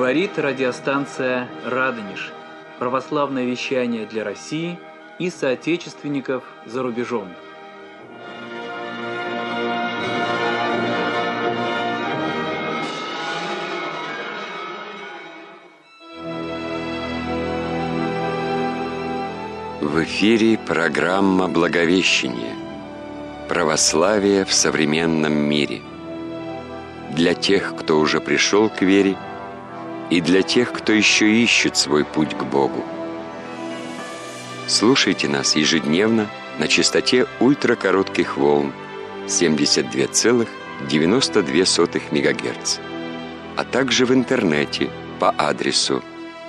Говорит радиостанция «Радонеж». Православное вещание для России и соотечественников за рубежом. В эфире программа «Благовещение. Православие в современном мире». Для тех, кто уже пришел к вере, и для тех, кто еще ищет свой путь к Богу. Слушайте нас ежедневно на частоте ультракоротких волн 72,92 МГц, а также в интернете по адресу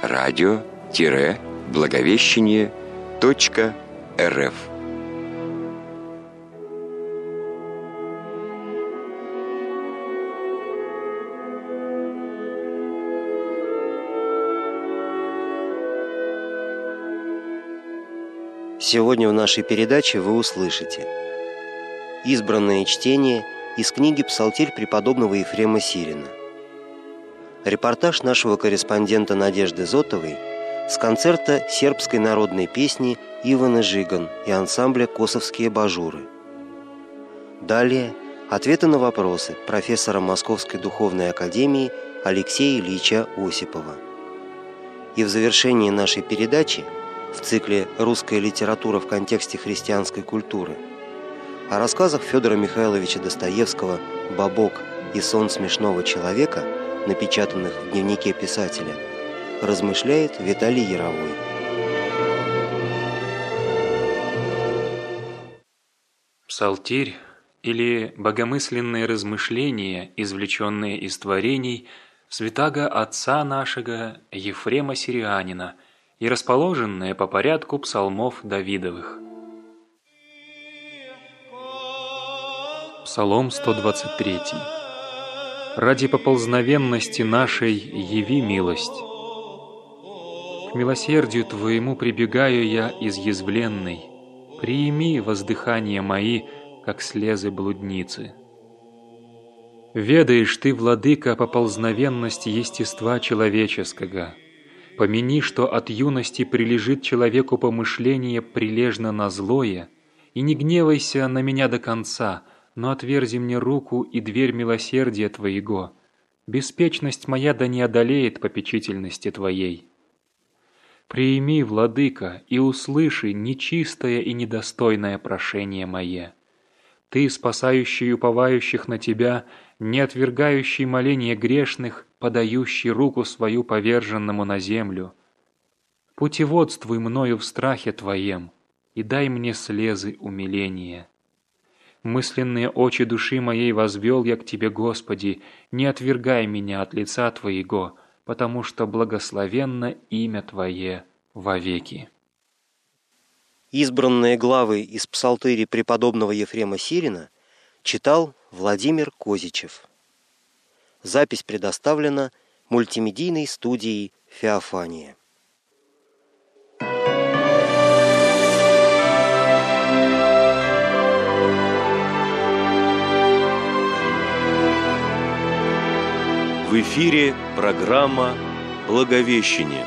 radio-благовещение.рф. Сегодня в нашей передаче вы услышите избранное чтение из книги «Псалтирь» преподобного Ефрема Сирина, репортаж нашего корреспондента Надежды Зотовой с концерта сербской народной песни Ивана Жиган и ансамбля «Косовские бажуры». Далее ответы на вопросы профессора Московской духовной академии Алексея Ильича Осипова. И в завершении нашей передачи в цикле «Русская литература в контексте христианской культуры» о рассказах Федора Михайловича Достоевского «Бобок» и «Сон смешного человека», напечатанных в дневнике писателя, размышляет Виталий Яровой. Псалтирь или богомысленные размышления, извлеченные из творений святаго отца нашего Ефрема Сирианина и расположенные по порядку псалмов Давидовых. Псалом 123. «Ради поползновенности нашей яви милость. К милосердию Твоему прибегаю я изъязвленный. Приими воздыхания мои, как слезы блудницы. Ведаешь Ты, Владыка, поползновенность естества человеческого. Помяни, что от юности прилежит человеку помышление прилежно на злое, и не гневайся на меня до конца, но отверзи мне руку и дверь милосердия Твоего. Беспечность моя да не одолеет попечительности Твоей. Приими, Владыка, и услыши нечистое и недостойное прошение мое. Ты, спасающий уповающих на Тебя, не отвергающий моления грешных, подающий руку свою поверженному на землю. Путеводствуй мною в страхе Твоем, и дай мне слезы умиления. Мысленные очи души моей возвел я к Тебе, Господи, не отвергай меня от лица Твоего, потому что благословенно имя Твое вовеки». Избранные главы из псалтыри преподобного Ефрема Сирина читал Владимир Козичев. Запись предоставлена мультимедийной студией «Феофания». В эфире программа «Благовещение».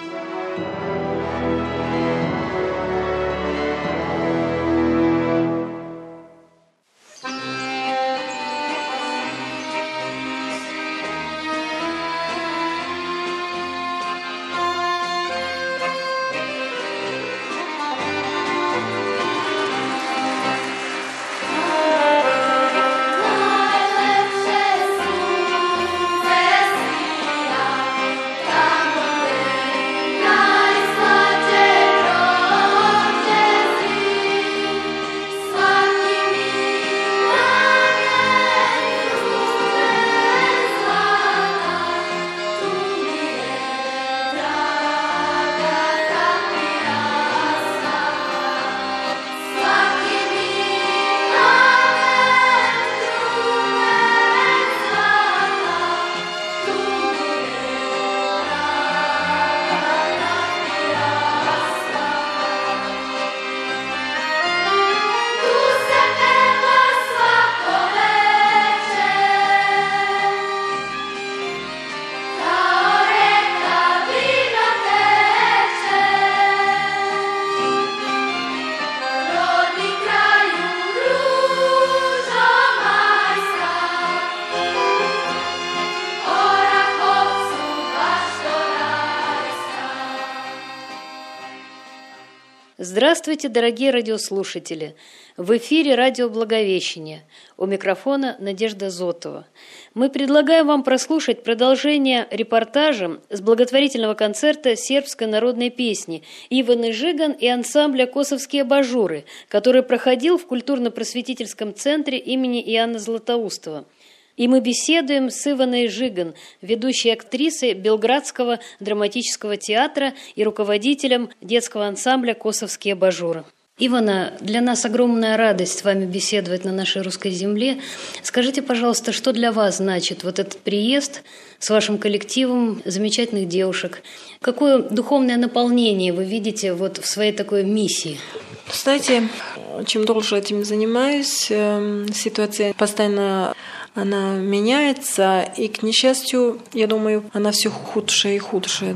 Здравствуйте, дорогие радиослушатели! В эфире радио «Благовещение». У микрофона Надежда Зотова. Мы предлагаем вам прослушать продолжение репортажа с благотворительного концерта сербской народной песни Иваны Жиган и ансамбля «Косовские бажуры», который проходил в культурно-просветительском центре имени Иоанна Златоустова. И мы беседуем с Иваной Жиган, ведущей актрисой Белградского драматического театра и руководителем детского ансамбля «Косовские бажуры». Ивана, для нас огромная радость с вами беседовать на нашей русской земле. Скажите, пожалуйста, что для вас значит вот этот приезд с вашим коллективом замечательных девушек? Какое духовное наполнение вы видите вот в своей такой миссии? Знаете, чем дольше этим занимаюсь, ситуация постоянно она меняется, и, к несчастью, я думаю, она все худшее и худшее.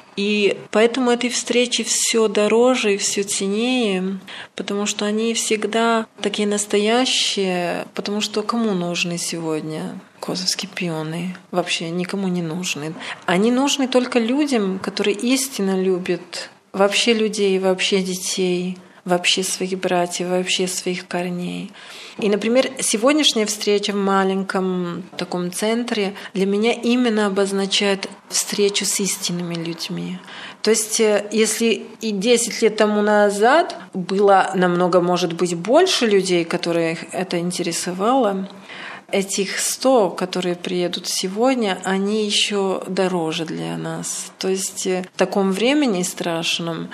И поэтому этой встречи все дороже и все ценнее, потому что они всегда такие настоящие, потому что кому нужны сегодня косовские пионы? Вообще никому не нужны. Они нужны только людям, которые истинно любят вообще людей, вообще детей, вообще своих братьев, вообще своих корней. И, например, сегодняшняя встреча в маленьком таком центре для меня именно обозначает встречу с истинными людьми. То есть, если и 10 лет тому назад было намного, может быть, больше людей, которых это интересовало, этих 100, которые приедут сегодня, они еще дороже для нас. То есть, в таком времени страшном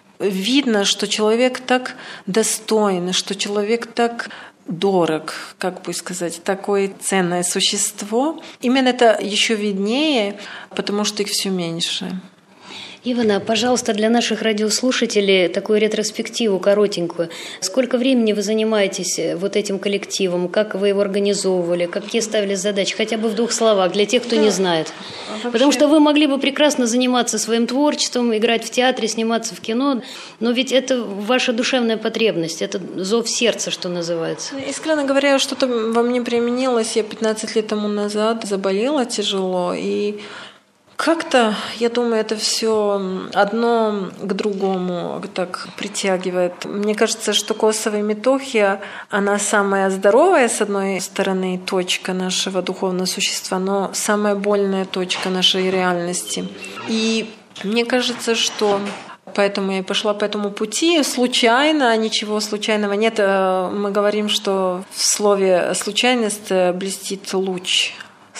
видно, что человек так достоин, что человек так дорог, как бы сказать, такое ценное существо. Именно это еще виднее, потому что их все меньше. Ивана, пожалуйста, для наших радиослушателей такую ретроспективу коротенькую. Сколько времени вы занимаетесь вот этим коллективом? Как вы его организовывали? Какие ставили задачи? Хотя бы в 2 словах, для тех, кто не знает. Вообще... Потому что вы могли бы прекрасно заниматься своим творчеством, играть в театре, сниматься в кино, но ведь это ваша душевная потребность, это зов сердца, что называется. Искренне говоря, что-то во мне применилось. Я 15 лет тому назад заболела тяжело, и как-то, я думаю, это все одно к другому так притягивает. Мне кажется, что Косово и Метохия, она самая здоровая, с одной стороны, точка нашего духовного существа, но самая больная точка нашей реальности. И мне кажется, что поэтому я и пошла по этому пути. Случайно, ничего случайного нет. Мы говорим, что в слове «случайность» блестит луч.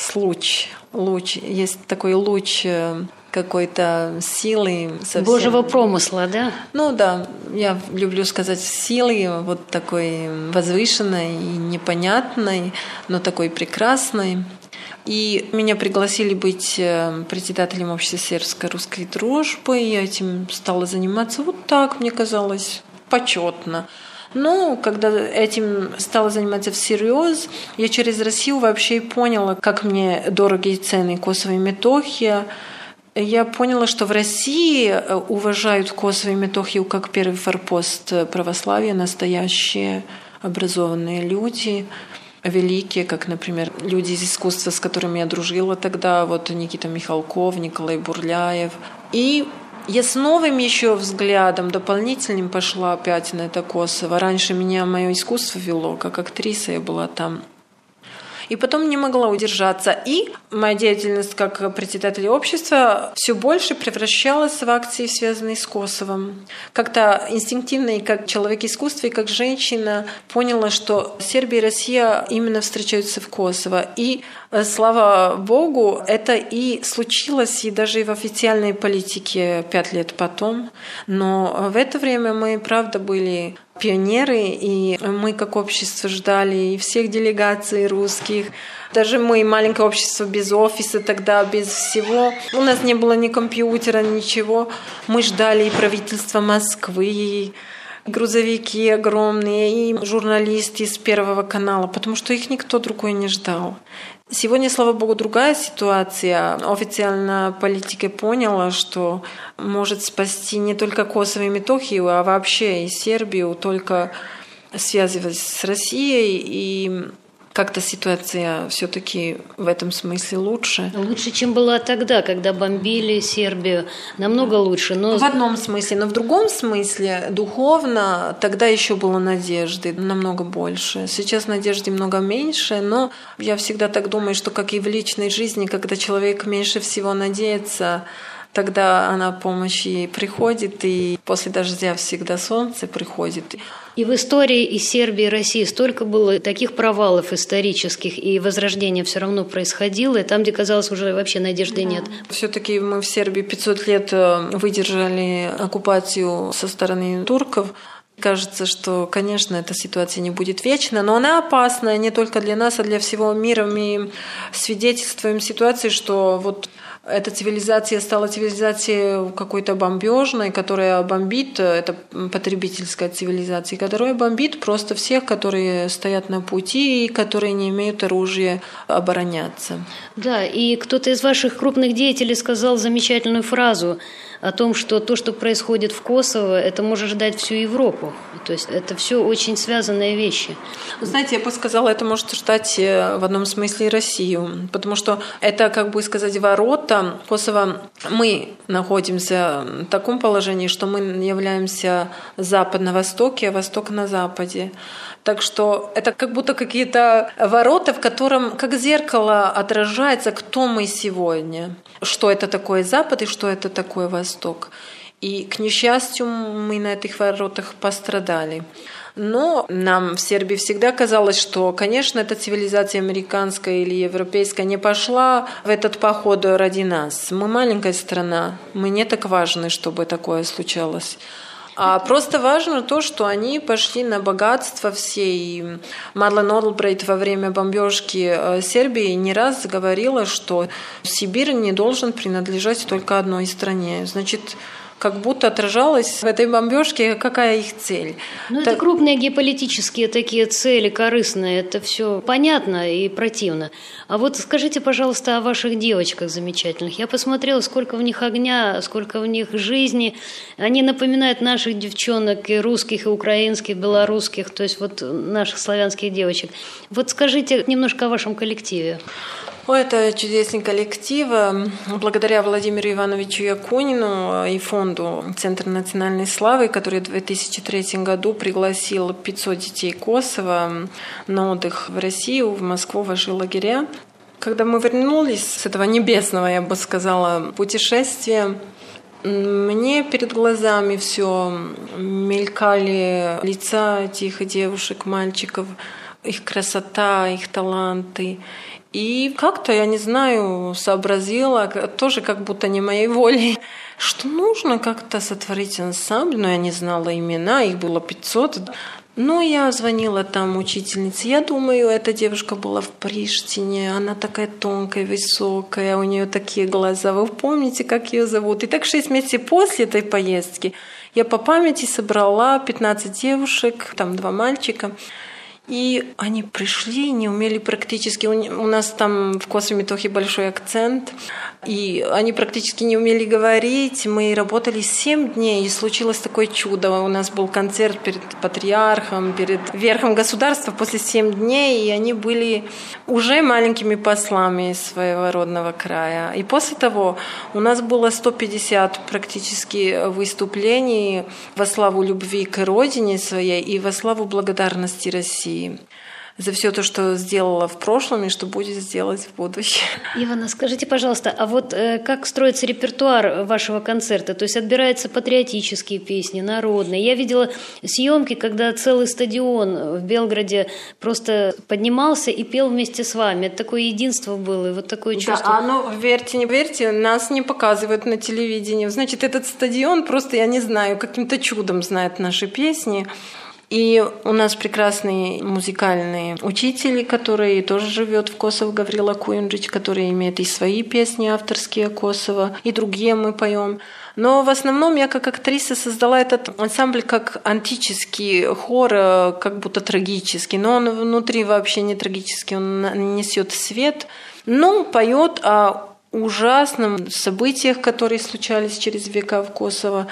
Луч. Есть такой луч какой-то силы. Совсем... Божьего промысла, да? Ну да, я люблю сказать силы, вот такой возвышенной и непонятной, но такой прекрасной. И меня пригласили быть председателем общества сербско-русской дружбы, и я этим стала заниматься вот так, мне казалось, почетно. Но когда этим стала заниматься всерьез, я через Россию вообще поняла, как мне дороги и ценны Косово и Метохия. Я поняла, что в России уважают Косово и Метохию как первый форпост православия, настоящие образованные люди, великие, как, например, люди из искусства, с которыми я дружила тогда, вот Никита Михалков, Николай Бурляев. И я с новым еще взглядом дополнительным пошла опять на это Косово. Раньше меня мое искусство вело, как актриса я была там. И потом не могла удержаться. И моя деятельность как председатель общества все больше превращалась в акции, связанные с Косовом. Как-то инстинктивно, и как человек искусства, и как женщина поняла, что Сербия и Россия именно встречаются в Косово. И, слава Богу, это и случилось, и даже и в официальной политике 5 лет потом. Но в это время мы, правда, были пионеры, и мы как общество ждали и всех делегаций русских. Даже мы, маленькое общество без офиса тогда, без всего. У нас не было ни компьютера, ничего. Мы ждали и правительство Москвы, и грузовики огромные, и журналисты из Первого канала, потому что их никто другой не ждал. Сегодня, слава богу, другая ситуация. Официально политика поняла, что может спасти не только Косово и Метохию, а вообще и Сербию, только связываясь с Россией. И как-то ситуация все-таки в этом смысле лучше. Лучше, чем была тогда, когда бомбили Сербию. Намного лучше. Но... В одном смысле, но в другом смысле духовно тогда еще было надежды намного больше. Сейчас надежды много меньше, но я всегда так думаю, что как и в личной жизни, когда человек меньше всего надеется, тогда она помощь ей приходит, и после дождя всегда солнце приходит. И в истории и Сербии, и России столько было таких провалов исторических, и возрождение все равно происходило, и там, где, казалось, уже вообще надежды нет. Все-таки мы в Сербии 500 лет выдержали оккупацию со стороны турков. Кажется, что, конечно, эта ситуация не будет вечна, но она опасная не только для нас, а для всего мира. Мы свидетельствуем ситуации, что вот эта цивилизация стала цивилизацией какой-то бомбежной, которая бомбит, это потребительская цивилизация, которая бомбит просто всех, которые стоят на пути и которые не имеют оружия обороняться. Да, и кто-то из ваших крупных деятелей сказал замечательную фразу о том, что то, что происходит в Косово, это может ждать всю Европу. То есть это все очень связанные вещи. Вы знаете, я бы сказала, это может ждать в одном смысле и Россию, потому что это, как бы сказать, ворота Косово. Мы находимся в таком положении, что мы являемся Запад на востоке, а Восток на западе. Так что это как будто какие-то ворота, в котором как зеркало отражается, кто мы сегодня, что это такое Запад и что это такое Восток. И, к несчастью, мы на этих воротах пострадали. Но нам в Сербии всегда казалось, что, конечно, эта цивилизация американская или европейская не пошла в этот поход ради нас. Мы маленькая страна, мы не так важны, чтобы такое случалось. А просто важно то, что они пошли на богатство все. И Мадлен Олбрайт во время бомбежки Сербии не раз говорила, что Сибирь не должен принадлежать только одной стране. Значит, как будто отражалось в этой бомбежке, какая их цель. Ну, это крупные геополитические такие цели, корыстные. Это все понятно и противно. А вот скажите, пожалуйста, о ваших девочках замечательных. Я посмотрела, сколько в них огня, сколько в них жизни. Они напоминают наших девчонок, и русских, и украинских, и белорусских, то есть вот наших славянских девочек. Вот скажите немножко о вашем коллективе. Это чудесный коллектив. Благодаря Владимиру Ивановичу Якунину и фонду «Центр национальной славы», который в 2003 году пригласил 500 детей Косово на отдых в Россию, в Москву, в ваши лагеря. Когда мы вернулись с этого небесного, я бы сказала, путешествия, мне перед глазами все мелькали лица этих девушек, мальчиков, их красота, их таланты. И как-то, я не знаю, сообразила, тоже как будто не моей волей, что нужно как-то сотворить ансамбль, но я не знала имена, их было 500. Но я звонила там учительнице. Я думаю, эта девушка была в Приштине, она такая тонкая, высокая, у нее такие глаза. Вы помните, как ее зовут? И так 6 месяцев после этой поездки я по памяти собрала 15 девушек, там 2 мальчика. И они пришли, не умели практически... У нас там в Косово-Метохе большой акцент, и они практически не умели говорить. Мы работали 7 дней, и случилось такое чудо. У нас был концерт перед патриархом, перед верхом государства после 7 дней, и они были уже маленькими послами своего родного края. И после того у нас было 150 практически выступлений во славу любви к родине своей и во славу благодарности России за все то, что сделала в прошлом и что будет сделать в будущем. Ивана, скажите, пожалуйста, а вот как строится репертуар вашего концерта? То есть отбираются патриотические песни, народные. Я видела съемки, когда целый стадион в Белграде просто поднимался и пел вместе с вами. Это такое единство было, и вот такое чувство. Да, но верьте, не верьте, нас не показывают на телевидении. Значит, этот стадион просто, я не знаю, каким-то чудом знает наши песни. И у нас прекрасные музыкальные учители, которые тоже живет в Косово, Гаврила Куинджич, который имеет и свои песни авторские Косово, и другие мы поем. Но в основном я как актриса создала этот ансамбль как антический хор, как будто трагический. Но он внутри вообще не трагический, он несет свет, но поет о ужасных событиях, которые случались через века в Косово,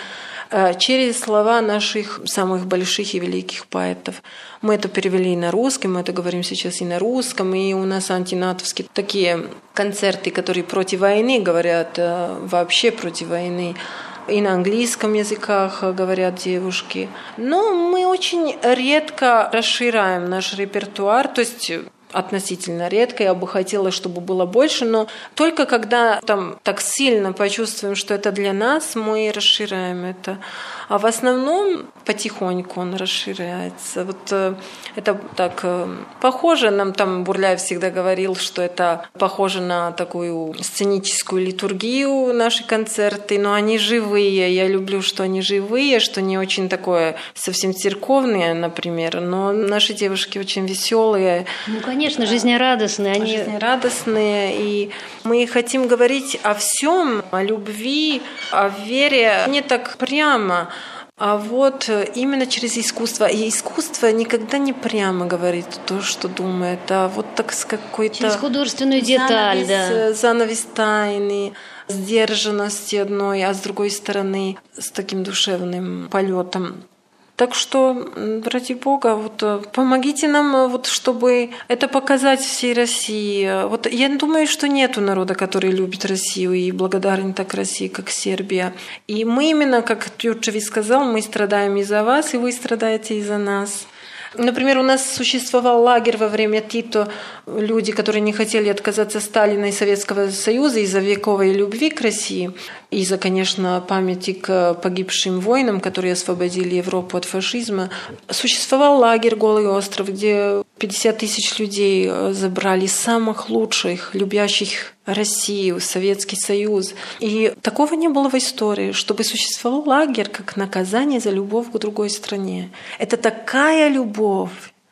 через слова наших самых больших и великих поэтов. Мы это перевели и на русский, мы это говорим сейчас и на русском, и у нас антинатовские такие концерты, которые против войны говорят, вообще против войны. И на английском языках говорят девушки. Но мы очень редко расширяем наш репертуар, то есть относительно редко. Я бы хотела, чтобы было больше, но только когда там так сильно почувствуем, что это для нас, мы расширяем это. А в основном потихоньку он расширяется. Вот это так похоже, нам там Бурляев всегда говорил, что это похоже на такую сценическую литургию, наши концерты, но они живые. Я люблю, что они живые, что не очень такое совсем церковные, например, но наши девушки очень веселые. Ну, конечно, жизнерадостные. Они жизнерадостные, и мы хотим говорить о всем, о любви, о вере, не так прямо, а вот именно через искусство. И искусство никогда не прямо говорит то, что думает, а вот так с какой-то... Через художественную деталь, занавес тайны, сдержанности одной, а с другой стороны с таким душевным полетом. Так что, ради Бога, вот, помогите нам, вот, чтобы это показать всей России. Вот, я думаю, что нету народа, который любит Россию и благодарен так России, как Сербия. И мы именно, как Тюрчевич сказал, мы страдаем из-за вас, и вы страдаете из-за нас. Например, у нас существовал лагерь во время Тито, люди, которые не хотели отказаться от Сталина и Советского Союза из-за вековой любви к России, из-за, конечно, памяти к погибшим воинам, которые освободили Европу от фашизма. Существовал лагерь «Голый остров», где 50 тысяч людей забрали самых лучших, любящих Россию, Советский Союз. И такого не было в истории, чтобы существовал лагерь как наказание за любовь к другой стране. Это такая любовь,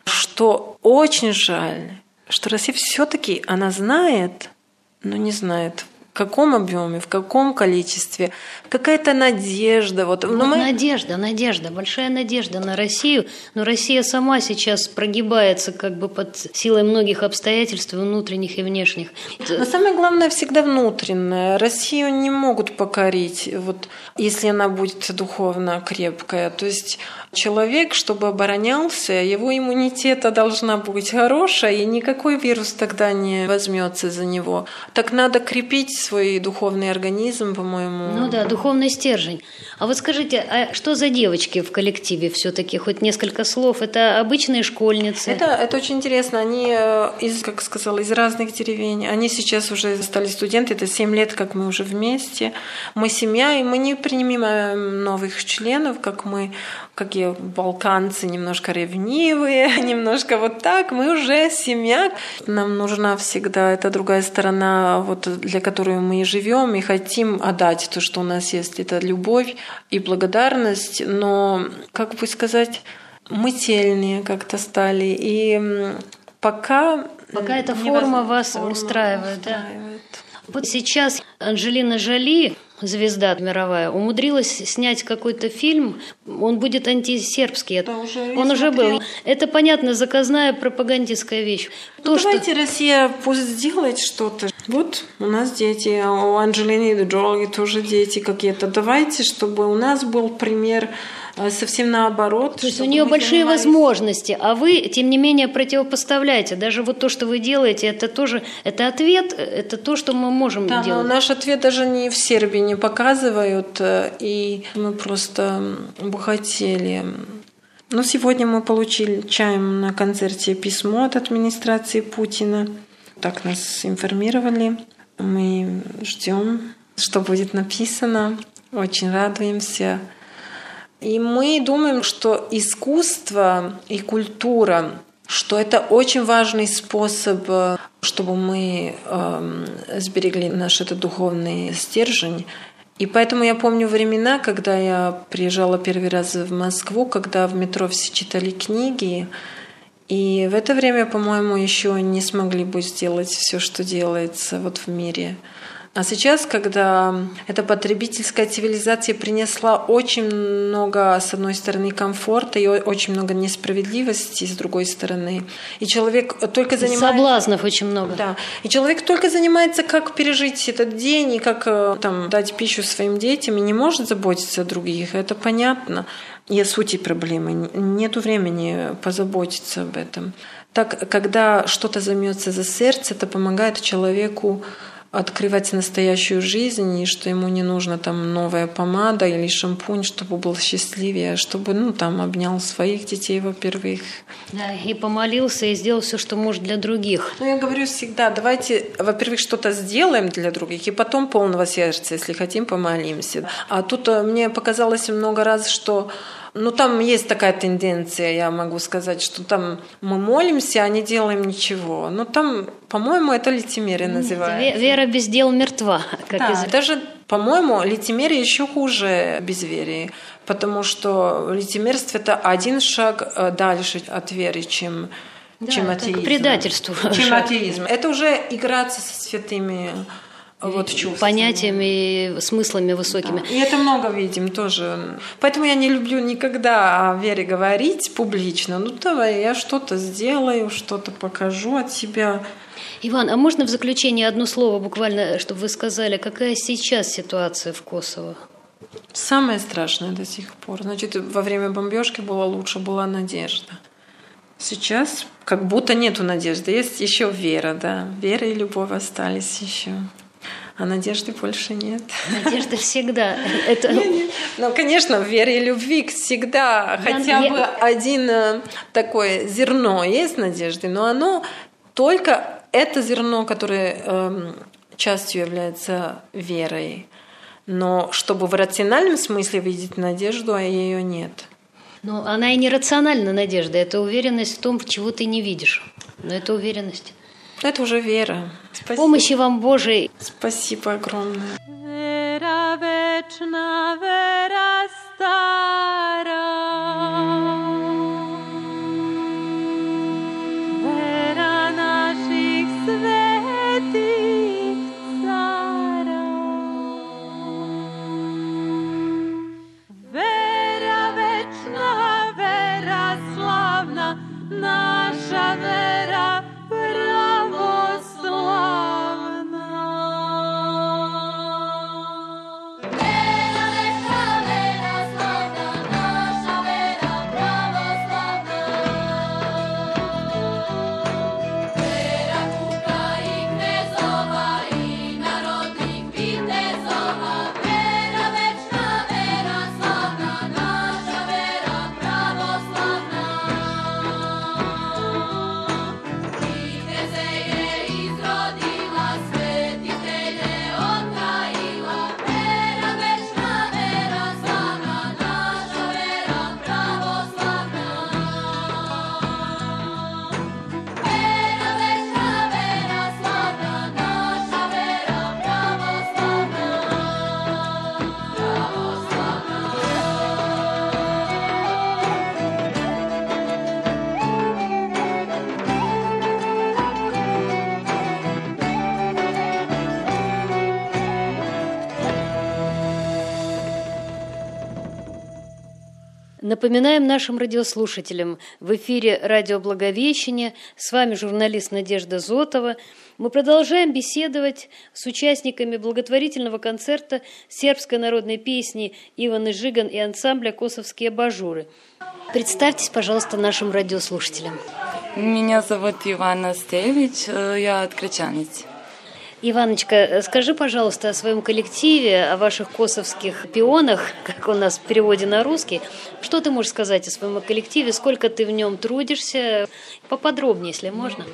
что очень жаль, что Россия все-таки она знает, но не знает, в каком объеме, в каком количестве, какая-то надежда. Надежда, большая надежда на Россию, но Россия сама сейчас прогибается как бы под силой многих обстоятельств, внутренних и внешних. Но самое главное всегда внутреннее. Россию не могут покорить, вот, если она будет духовно крепкая. То есть человек, чтобы оборонялся, его иммунитета должна быть хорошая, и никакой вирус тогда не возьмется за него. Так надо крепить свой духовный организм, по-моему. Ну да, духовный стержень. А вот скажите, а что за девочки в коллективе все-таки? Хоть несколько слов. Это обычные школьницы? Это очень интересно. Они из разных деревень. Они сейчас уже стали студенты. Это 7 лет, как мы уже вместе. Мы семья, и мы не принимаем новых членов, как балканцы, немножко ревнивые, немножко вот так. Мы уже семья. Нам нужна всегда эта другая сторона, вот, для которой мы живем и хотим отдать то, что у нас есть. Это любовь и благодарность. Но, как бы сказать, мы цельные как-то стали. И пока эта форма вас устраивает. Да? Вот сейчас Анджелина Джоли, звезда мировая, умудрилась снять какой-то фильм, он будет антисербский. Он уже был. Это, понятно, заказная пропагандистская вещь. Давайте Россия пусть сделает что-то. Вот у нас дети, у Анджелины Джоли тоже дети какие-то. Давайте, чтобы у нас был пример совсем наоборот. То есть у нее большие возможности, а вы, тем не менее, противопоставляете. Даже вот то, что вы делаете, это тоже, это ответ, это то, что мы можем делать. Но наш ответ даже не в Сербии не показывают, и мы просто бы хотели. Но сегодня мы получаем на концерте письмо от администрации Путина. Так нас информировали. Мы ждем, что будет написано. Очень радуемся. И мы думаем, что искусство и культура, что это очень важный способ, чтобы мы сберегли наш этот духовный стержень. И поэтому я помню времена, когда я приезжала первый раз в Москву, когда в метро все читали книги. И в это время, по-моему, еще не смогли бы сделать все, что делается вот в мире. А сейчас, когда эта потребительская цивилизация принесла очень много, с одной стороны, комфорта и очень много несправедливости, с другой стороны, и человек только занимается... Соблазнов очень много. Да. И человек только занимается, как пережить этот день и как там, дать пищу своим детям, и не может заботиться о других. Это понятно. И о сути проблемы. Нету времени позаботиться об этом. Так, когда что-то займется за сердце, это помогает человеку открывать настоящую жизнь, и что ему не нужно там новая помада или шампунь, чтобы был счастливее, чтобы там обнял своих детей, во-первых. Да, и помолился, и сделал все, что может для других. Я говорю всегда, давайте, во-первых, что-то сделаем для других, и потом полного сердца, если хотим, помолимся. А тут мне показалось много раз, что там есть такая тенденция, я могу сказать, что там мы молимся, а не делаем ничего. Но там, по-моему, это лицемерие называется. Вера без дел мертва. Даже, по-моему, лицемерие еще хуже безверия. Потому что лицемерство – это один шаг дальше от веры, чем атеизм. К предательству. Чем атеизм. Это уже играться со святыми чувствами. Понятиями, смыслами высокими. Да. И это много видим тоже. Поэтому я не люблю никогда о вере говорить публично. Давай, я что-то сделаю, что-то покажу от себя. Иван, а можно в заключение одно слово буквально, чтобы вы сказали, какая сейчас ситуация в Косово? Самое страшное до сих пор. Значит, во время бомбежки была надежда. Сейчас как будто нету надежды. Есть еще вера, да. Вера и любовь остались еще. А надежды больше нет. Надежда всегда. Конечно, в вере и любви всегда хотя бы один такое зерно есть надежды, но оно только это зерно, которое частью является верой. Но чтобы в рациональном смысле видеть надежду, а ее нет. Но она и не рациональна, надежда. Это уверенность в том, чего ты не видишь. Но это уверенность. Это уже вера. Спасибо. Помощи вам Божией. Спасибо огромное. Вера вечна, вера стара, вера наших святых цара, вера вечна, вера славна, наша вера Напоминаем нашим радиослушателям, в эфире радио «Благовещение», с вами журналист Надежда Зотова. Мы продолжаем беседовать с участниками благотворительного концерта сербской народной песни Иваны Жиган и ансамбля «Косовские бажуры». Представьтесь, пожалуйста, нашим радиослушателям. Меня зовут Ивана Стевич, я открычанец. Иваночка, скажи, пожалуйста, о своем коллективе, о ваших косовских пионах, как у нас в переводе на русский. Что ты можешь сказать о своем коллективе? Сколько ты в нем трудишься? Поподробнее, если можно.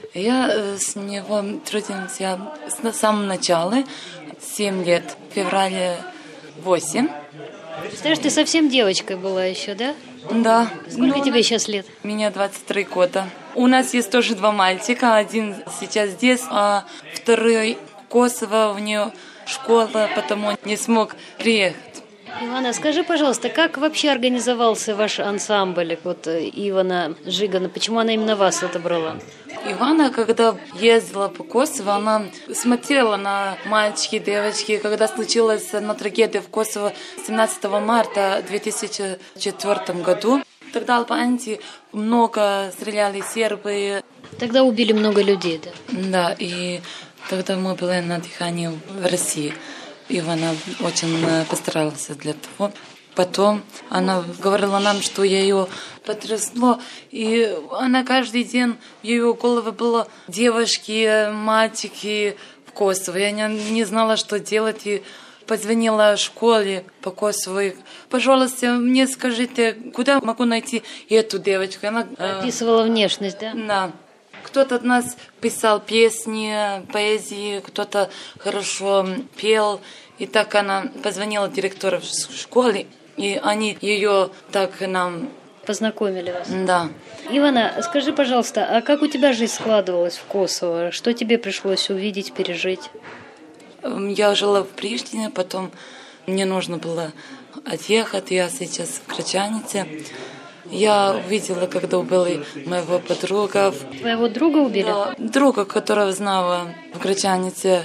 Я с него трудимся с самого начала, 7 лет, в феврале 8. Знаешь, ты совсем девочкой была еще, да? Да. Сколько тебе сейчас лет? Мне 23 года. У нас есть тоже 2 мальчика. Один сейчас здесь, а второй в Kosovo, у нее школа, потому не смог приехать. Ивана, скажи, пожалуйста, как вообще организовался ваш ансамбль, вот Ивана Жигана, почему она именно вас отобрала? Ивана, когда ездила по Косово, она смотрела на мальчики, девочки. Когда случилась одна трагедия в Косово 17 марта 2004 году, тогда албанцы много стреляли, сербы. Тогда убили много людей, да? Да, и тогда мы были на дыхании в России. Ивана очень постаралась для того. Потом она говорила нам, что ее потрясло, и она каждый день, в ее голове было девушки, мальчики в Косово. Я не знала, что делать, и позвонила школе по Косово. И, пожалуйста, мне скажите, куда могу найти эту девочку? Она описывала внешность, да? Да. Кто-то от нас писал песни, поэзии, кто-то хорошо пел. И так она позвонила директору в школе, и они ее так нам... Познакомили вас? Да. Ивана, скажи, пожалуйста, а как у тебя жизнь складывалась в Косово? Что тебе пришлось увидеть, пережить? Я жила в Приштине, потом мне нужно было отъехать, я сейчас в Грачанице. Я увидела, когда убили моего подруга. Твоего друга убили? Да, друга, которого знала в Грачанице.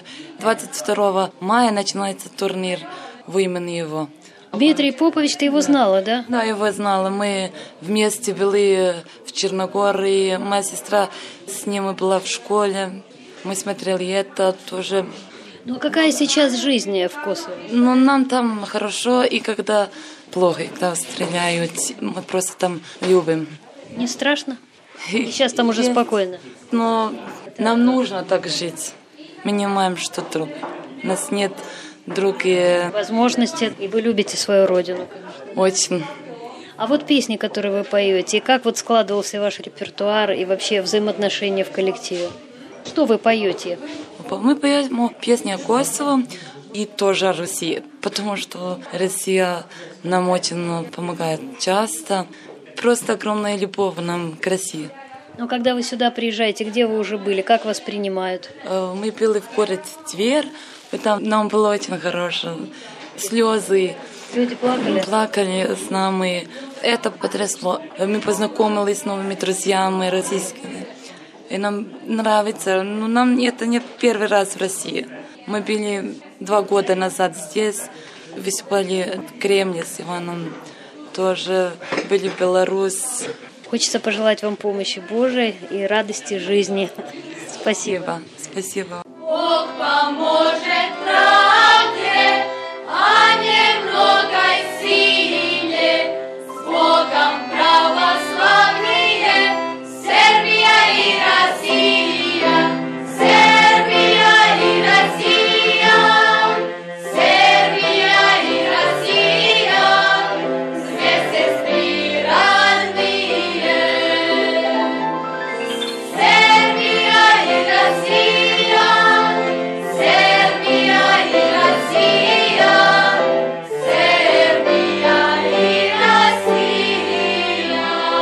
22 мая начинается турнир в имени его. Дмитрий Попович, ты его знала, да? Да, его знала. Мы вместе были в Черногории. Моя сестра с ним была в школе. Мы смотрели это тоже. Ну, какая сейчас жизнь в Косово? Ну, нам там хорошо, и когда плохо, и когда стреляют, мы просто там любим. Не страшно? И сейчас там уже спокойно? Но нам нужно так жить. Мы не знаем, что другое. У нас нет другие... возможности, и вы любите свою родину, конечно. Очень. А вот песни, которые вы поете, и как вот складывался ваш репертуар и вообще взаимоотношения в коллективе? Что вы поете? Мы поем песни о Косово и тоже о России, потому что Россия нам очень помогает часто. Просто огромная любовь нам к России. Но когда вы сюда приезжаете, где вы уже были, как вас принимают? Мы были в городе Тверь, и там нам было очень хорошо. Слезы. Люди плакали? Плакали с нами. Это потрясло. Мы познакомились с новыми друзьями российскими. И нам нравится. Но нам это не первый раз в России. Мы были 2 года назад здесь, выступали в Кремле с Иваном. Тоже были в Беларусь. Хочется пожелать вам помощи Божией и радости жизни. Спасибо. Спасибо. Бог поможет правде, а не многой силе. С Богом православные Сербия и Россия, Сербия и Россия, Сербия и Россия, две сестры родные. Сербия и Россия, Сербия и Россия, Сербия и Россия.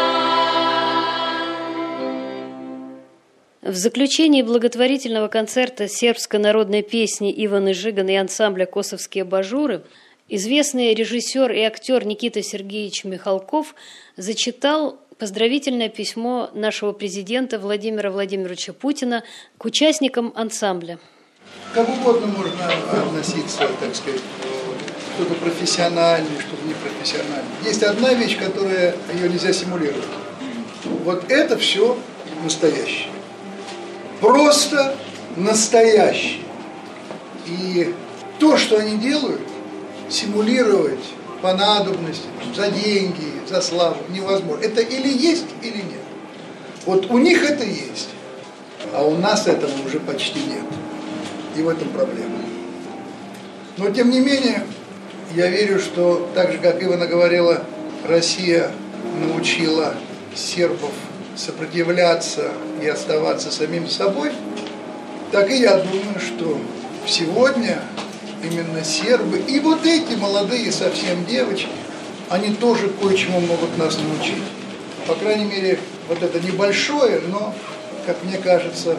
В заключении благотворительного концерта сербской народной песни Ивана Жигана и ансамбля «Косовские бажуры» известный режиссер и актер Никита Сергеевич Михалков зачитал поздравительное письмо нашего президента Владимира Владимировича Путина к участникам ансамбля. Как угодно можно относиться, так сказать, что-то профессиональное, что-то непрофессиональное. Есть одна вещь, которая ее нельзя симулировать. Вот это все настоящее. Просто настоящее. И то, что они делают, симулировать по надобности, за деньги, за славу невозможно. Это или есть, или нет. Вот у них это есть, а у нас этого уже почти нет. И в этом проблема. Но тем не менее, я верю, что так же, как Ивана говорила, Россия научила сербов сопротивляться и оставаться самим собой, так и я думаю, что сегодня именно сербы и вот эти молодые совсем девочки, они тоже кое-чему могут нас научить. По крайней мере, вот это небольшое, но, как мне кажется,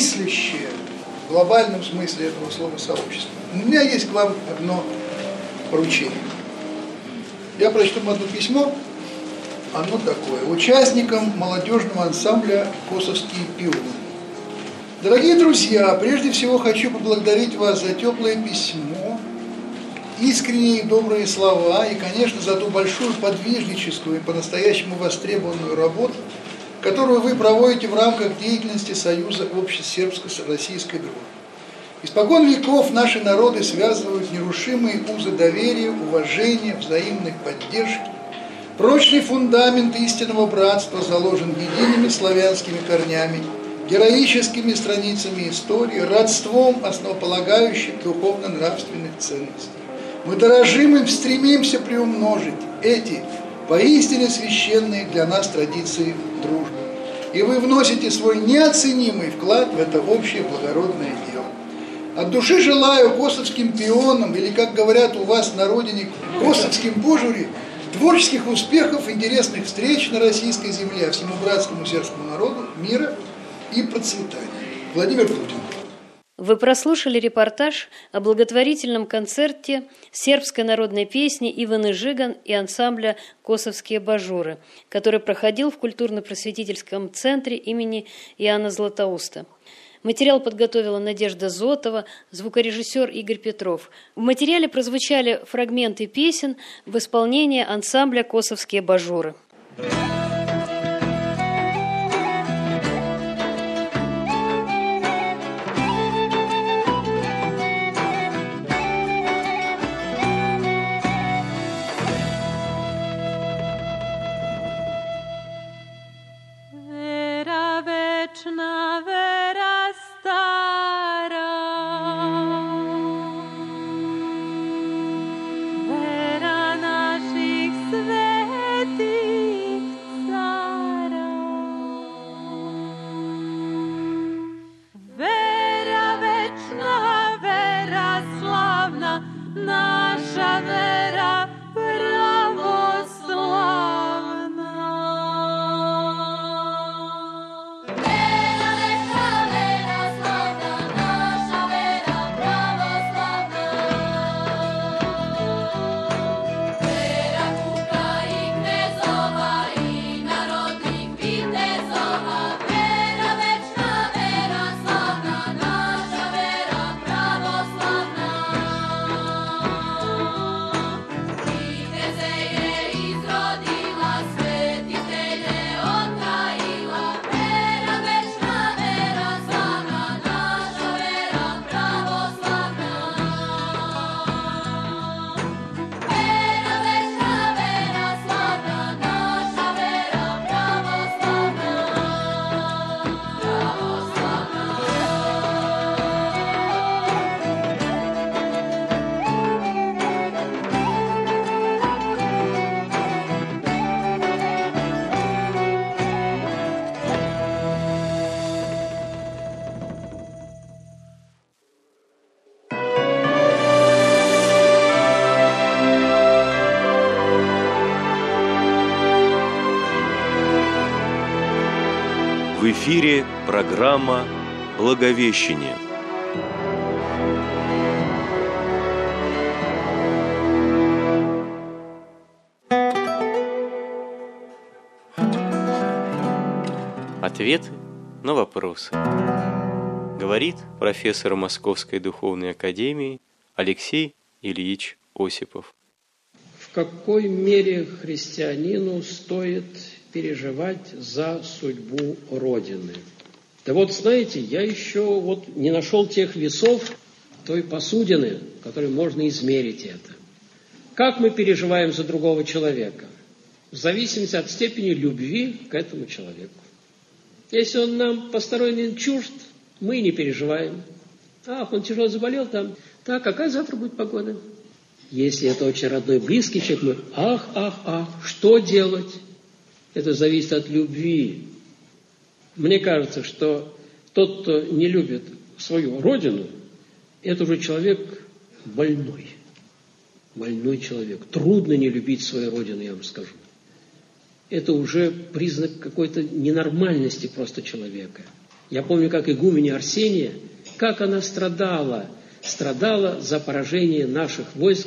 единомыслящее в глобальном смысле этого слова сообщество. У меня есть к вам одно поручение. Я прочту вам одно письмо, оно такое. Участникам молодежного ансамбля «Косовские пионы». Дорогие друзья, прежде всего хочу поблагодарить вас за теплое письмо, искренние и добрые слова и, конечно, за ту большую подвижническую и по-настоящему востребованную работу, которую вы проводите в рамках деятельности Союза обществ сербско-российской дружбы. Испокон веков наши народы связывают нерушимые узы доверия, уважения, взаимной поддержки. Прочный фундамент истинного братства заложен едиными славянскими корнями, героическими страницами истории, родством основополагающих духовно-нравственных ценностей. Мы дорожим и стремимся приумножить эти поистине священные для нас традиции дружбы. И вы вносите свой неоценимый вклад в это общее благородное дело. От души желаю косовским пионам, или, как говорят у вас на родине, косовским божуре, творческих успехов, интересных встреч на российской земле, а всему братскому сербскому народу мира и процветания. Владимир Путин. Вы прослушали репортаж о благотворительном концерте сербской народной песни Иваны Жиган и ансамбля «Косовские божуры», который проходил в культурно-просветительском центре имени Иоанна Златоуста. Материал подготовила Надежда Зотова, звукорежиссер Игорь Петров. В материале прозвучали фрагменты песен в исполнении ансамбля «Косовские божуры». В эфире программа «Благовещение». Ответы на вопросы. Говорит профессор Московской духовной академии Алексей Ильич Осипов. В какой мере христианину стоит переживать за судьбу Родины? Да вот, знаете, я еще не нашел тех весов, той посудины, которой можно измерить это. Как мы переживаем за другого человека? В зависимости от степени любви к этому человеку. Если он нам посторонний чужд, мы не переживаем. Ах, он тяжело заболел там. Так, какая завтра будет погода? Если это очень родной, близкий человек, мы что делать? Это зависит от любви. Мне кажется, что тот, кто не любит свою родину, это уже человек больной. Больной человек. Трудно не любить свою родину, я вам скажу. Это уже признак какой-то ненормальности просто человека. Я помню, как игуменя Арсения, как она страдала за поражение наших войск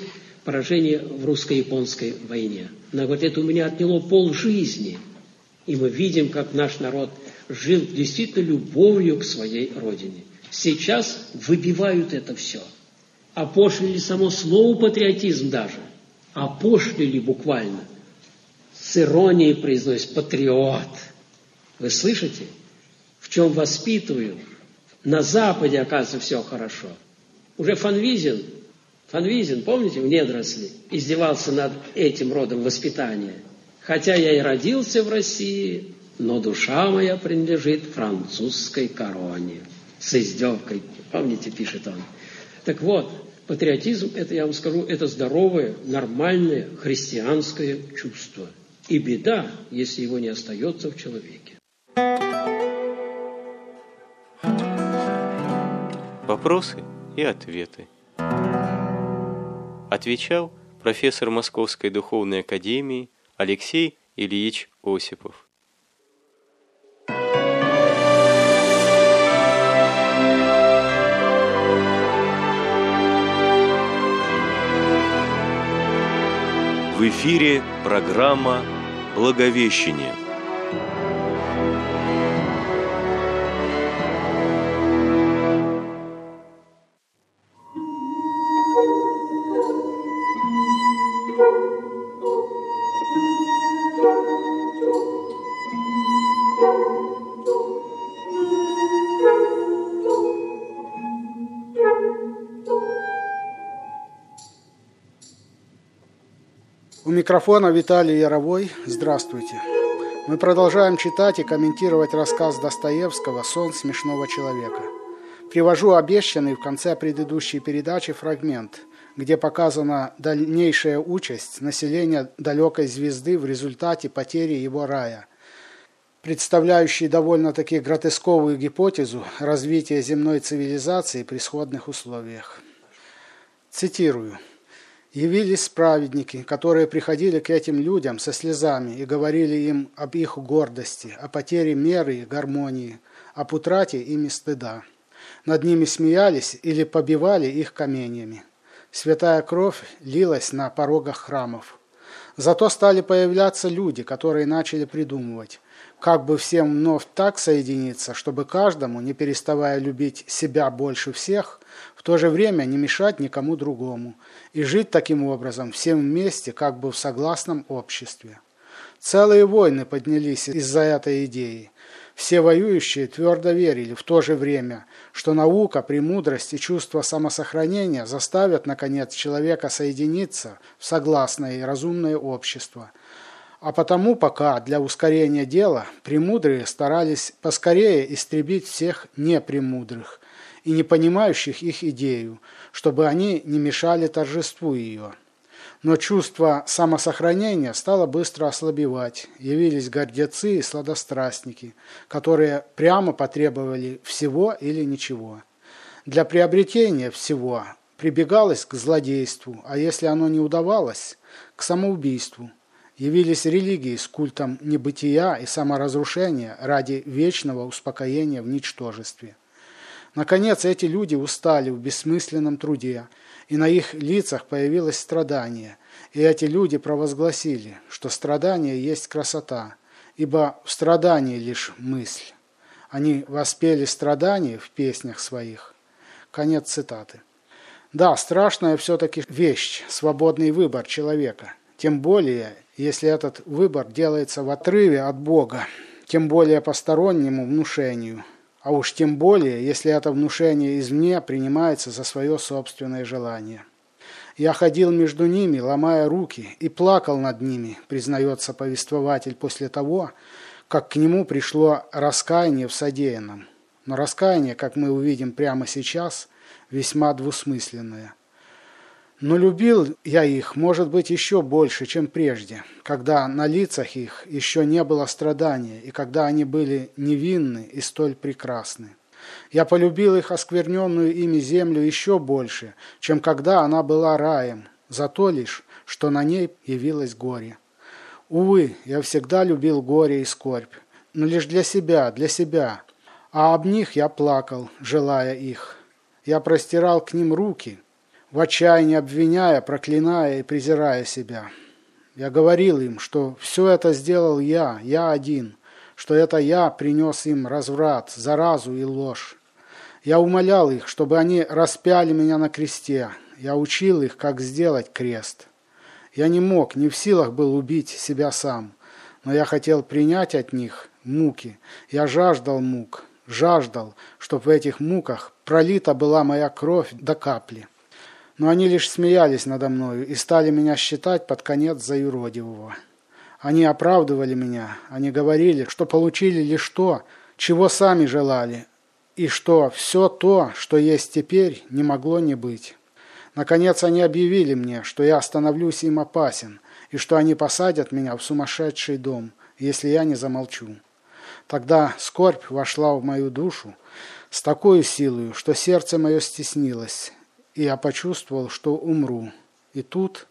поражение в русско-японской войне. Она говорит, это у меня отняло полжизни. И мы видим, как наш народ жил действительно любовью к своей родине. Сейчас выбивают это все. Опошлили само слово патриотизм даже. Опошлили буквально. С иронией произносит патриот. Вы слышите? В чем воспитывают? На Западе, оказывается, все хорошо. Уже Фанвизин, помните, в «Недоросли» издевался над этим родом воспитания. Хотя я и родился в России, но душа моя принадлежит французской короне. С издевкой. Помните, пишет он. Так вот, патриотизм, это, я вам скажу, это здоровое, нормальное христианское чувство. И беда, если его не остается в человеке. Вопросы и ответы. Отвечал профессор Московской духовной академии Алексей Ильич Осипов. В эфире программа «Благовещение». У микрофона Виталий Яровой. Здравствуйте. Мы продолжаем читать и комментировать рассказ Достоевского «Сон смешного человека». Привожу обещанный в конце предыдущей передачи фрагмент, где показана дальнейшая участь населения далекой звезды в результате потери его рая, представляющий довольно-таки гротесковую гипотезу развития земной цивилизации при сходных условиях. Цитирую. «Явились праведники, которые приходили к этим людям со слезами и говорили им об их гордости, о потере меры и гармонии, об утрате ими стыда. Над ними смеялись или побивали их каменьями. Святая кровь лилась на порогах храмов. Зато стали появляться люди, которые начали придумывать, как бы всем вновь так соединиться, чтобы каждому, не переставая любить себя больше всех, в то же время не мешать никому другому, и жить таким образом всем вместе, как бы в согласном обществе. Целые войны поднялись из-за этой идеи. Все воюющие твердо верили в то же время, что наука, премудрость и чувство самосохранения заставят, наконец, человека соединиться в согласное и разумное общество. А потому пока для ускорения дела премудрые старались поскорее истребить всех непремудрых и не понимающих их идею, чтобы они не мешали торжеству ее. Но чувство самосохранения стало быстро ослабевать, явились гордецы и сладострастники, которые прямо потребовали всего или ничего. Для приобретения всего прибегалось к злодейству, а если оно не удавалось, к самоубийству. Явились религии с культом небытия и саморазрушения ради вечного успокоения в ничтожестве. Наконец, эти люди устали в бессмысленном труде, и на их лицах появилось страдание, и эти люди провозгласили, что страдание есть красота, ибо в страдании лишь мысль. Они воспели страдания в песнях своих. Конец цитаты. Да, страшная все-таки вещь, свободный выбор человека, тем более, если этот выбор делается в отрыве от Бога, тем более постороннему внушению, а уж тем более, если это внушение извне принимается за свое собственное желание. «Я ходил между ними, ломая руки, и плакал над ними», признается повествователь после того, как к нему пришло раскаяние в содеянном. Но раскаяние, как мы увидим прямо сейчас, весьма двусмысленное. Но любил я их, может быть, еще больше, чем прежде, когда на лицах их еще не было страдания, и когда они были невинны и столь прекрасны. Я полюбил их оскверненную ими землю еще больше, чем когда она была раем, за то лишь, что на ней явилось горе. Увы, я всегда любил горе и скорбь, но лишь для себя, а об них я плакал, желая их. Я простирал к ним руки. в отчаянии обвиняя, проклиная и презирая себя. Я говорил им, что все это сделал я один, что это я принес им разврат, заразу и ложь. Я умолял их, чтобы они распяли меня на кресте. Я учил их, как сделать крест. Я не мог, не в силах был убить себя сам, но я хотел принять от них муки. Я жаждал мук, жаждал, чтобы в этих муках пролита была моя кровь до капли. Но они лишь смеялись надо мною и стали меня считать под конец за юродивого. Они оправдывали меня, они говорили, что получили лишь то, чего сами желали, и что все то, что есть теперь, не могло не быть. Наконец они объявили мне, что я становлюсь им опасен, и что они посадят меня в сумасшедший дом, если я не замолчу. Тогда скорбь вошла в мою душу с такой силой, что сердце мое стеснилось, и я почувствовал, что умру. И тут,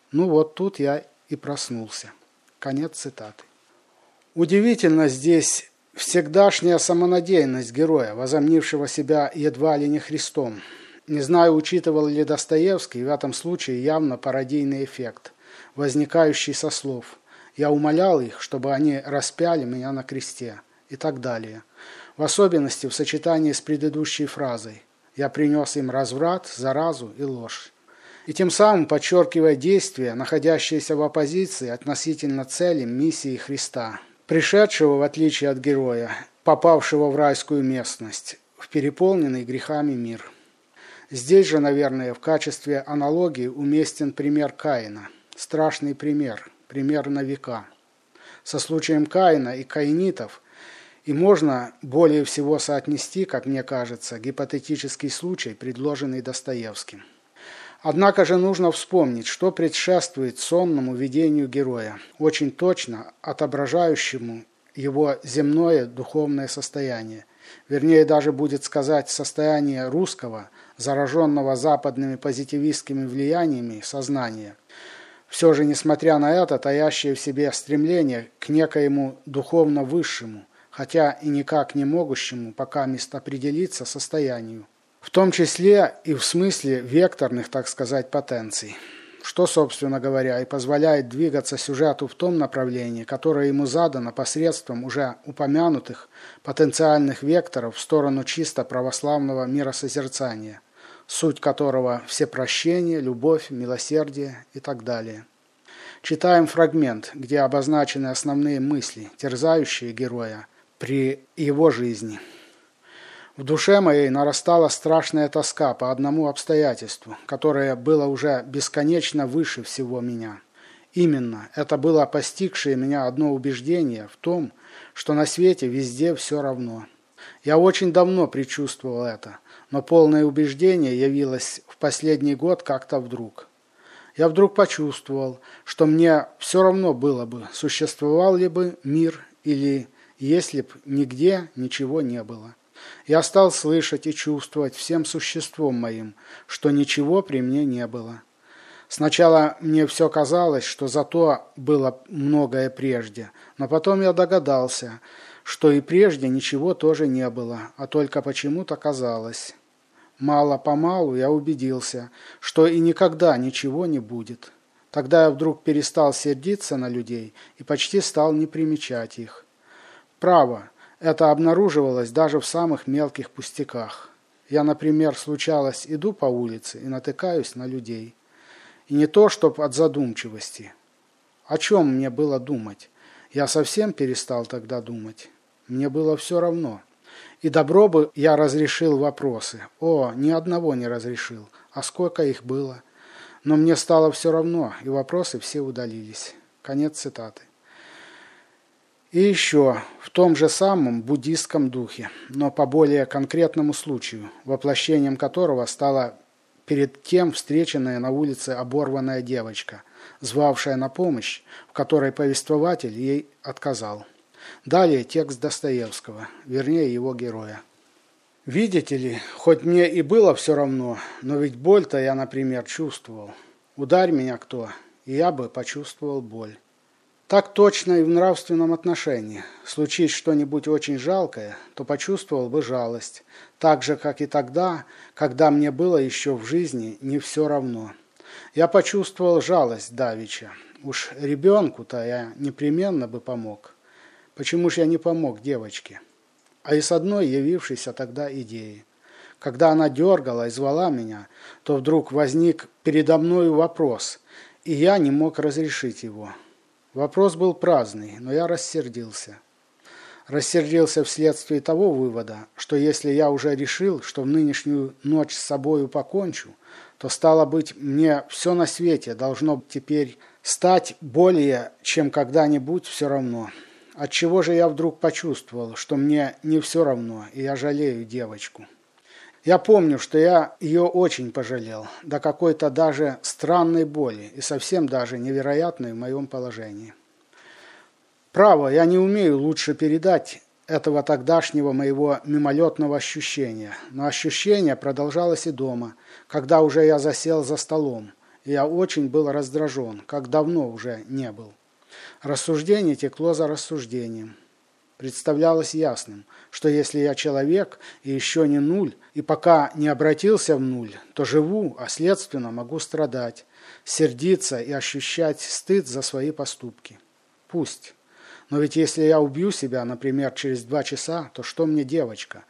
тут я и проснулся. Конец цитаты. Удивительно здесь всегдашняя самонадеянность героя, возомнившего себя едва ли не Христом. Не знаю, учитывал ли Достоевский в этом случае явно пародийный эффект, возникающий со слов «Я умолял их, чтобы они распяли меня на кресте» и так далее. В особенности в сочетании с предыдущей фразой «Я принес им разврат, заразу и ложь». И тем самым подчеркивая действия, находящиеся в оппозиции относительно цели миссии Христа, пришедшего, в отличие от героя, попавшего в райскую местность, в переполненный грехами мир. Здесь же, наверное, в качестве аналогии уместен пример Каина. Страшный пример, пример на века. Со случаем Каина и каинитов и можно более всего соотнести, как мне кажется, гипотетический случай, предложенный Достоевским. Однако же нужно вспомнить, что предшествует сонному видению героя, очень точно отображающему его земное духовное состояние. Вернее, даже будет сказать состояние русского, зараженного западными позитивистскими влияниями сознания. Все же, несмотря на это, таящее в себе стремление к некоему духовно высшему, хотя и никак не могущему пока мест определиться состоянию. В том числе и в смысле векторных, так сказать, потенций. Что, собственно говоря, и позволяет двигаться сюжету в том направлении, которое ему задано посредством уже упомянутых потенциальных векторов в сторону чисто православного миросозерцания, суть которого – всепрощение, любовь, милосердие и так далее. Читаем фрагмент, где обозначены основные мысли, терзающие героя при его жизни. В душе моей нарастала страшная тоска по одному обстоятельству, которое было уже бесконечно выше всего меня. Именно это было постигшее меня одно убеждение в том, что на свете везде все равно. Я очень давно предчувствовал это, но полное убеждение явилось в последний год как-то вдруг. Я вдруг почувствовал, что мне все равно было бы, существовал ли бы мир или если б нигде ничего не было. Я стал слышать и чувствовать всем существом моим, что ничего при мне не было. Сначала мне все казалось, что зато было многое прежде, но потом я догадался, что и прежде ничего тоже не было, а только почему-то казалось. Мало-помалу я убедился, что и никогда ничего не будет. Тогда я вдруг перестал сердиться на людей и почти стал не примечать их. Право, это обнаруживалось даже в самых мелких пустяках. Я, например, случалось, иду по улице и натыкаюсь на людей. И не то, чтоб от задумчивости. О чем мне было думать? Я совсем перестал тогда думать. Мне было все равно. И добро бы я разрешил вопросы. О, ни одного не разрешил. А сколько их было? Но мне стало все равно, и вопросы все удалились. Конец цитаты. И еще, в том же самом буддистском духе, но по более конкретному случаю, воплощением которого стала перед тем встреченная на улице оборванная девочка, звавшая на помощь, в которой повествователь ей отказал. Далее текст Достоевского, вернее его героя. «Видите ли, хоть мне и было все равно, но ведь боль-то я, например, чувствовал. Ударь меня кто, и я бы почувствовал боль. Так точно и в нравственном отношении. Случись что-нибудь очень жалкое, то почувствовал бы жалость, так же, как и тогда, когда мне было еще в жизни не все равно. Я почувствовал жалость давеча. Уж ребенку-то я непременно бы помог. Почему же я не помог девочке? А и с одной явившейся тогда идеей. Когда она дергала и звала меня, то вдруг возник передо мною вопрос, и я не мог разрешить его. Вопрос был праздный, но я рассердился. Рассердился вследствие того вывода, что если я уже решил, что в нынешнюю ночь с собою покончу, то, стало быть, мне все на свете должно теперь стать более, чем когда-нибудь все равно. Отчего же я вдруг почувствовал, что мне не все равно, и я жалею девочку. Я помню, что я ее очень пожалел, до какой-то даже странной боли и совсем даже невероятной в моем положении. Право, я не умею лучше передать этого тогдашнего моего мимолетного ощущения, но ощущение продолжалось и дома, когда уже я засел за столом, и я очень был раздражен, как давно уже не был. Рассуждение текло за рассуждением. Представлялось ясным, что если я человек и еще не нуль, и пока не обратился в нуль, то живу, а следственно могу страдать, сердиться и ощущать стыд за свои поступки. Пусть. Но ведь если я убью себя, например, через 2 часа, то что мне девочка?